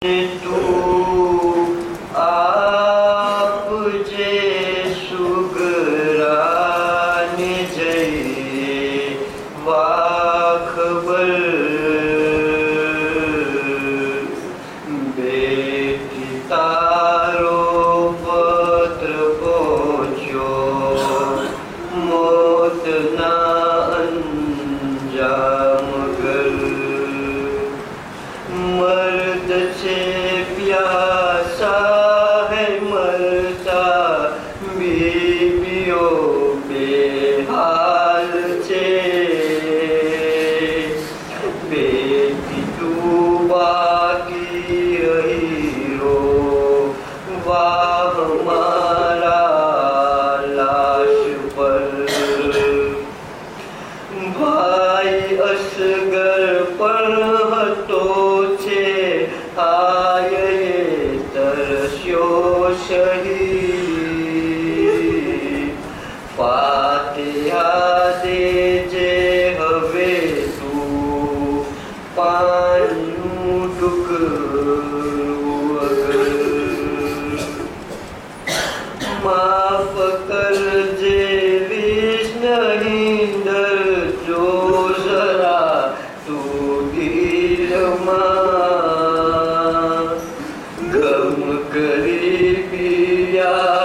तू आप जे सुगराने जइए वाखबर बेटी तारो पत्र पहुँचो मौत ना अंजाम गर मर्द से प्यासा है मरता बीबियों बेहाल से बेटी तू बाकी हीरो वाह हमारा लाश पर भाई असगर पर हतो छे आये तरस्यो शहीद फातिहा देजे हवे तू पानु टुकड़ું माफ करजे विष्णु जो जरा तू दिल गम गरीबिया